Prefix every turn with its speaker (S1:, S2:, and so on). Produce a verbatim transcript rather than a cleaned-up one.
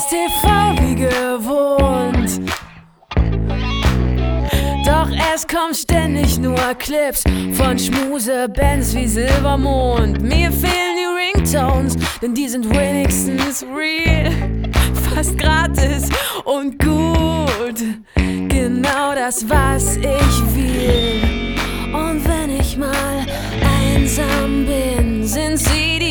S1: T V wie gewohnt. Doch es kommen ständig nur Clips von Schmuse-Bands wie Silbermond. Mir fehlen die Ringtones, denn die sind wenigstens real. Fast gratis und gut, genau das, was ich will. Und wenn ich mal einsam bin, sind sie die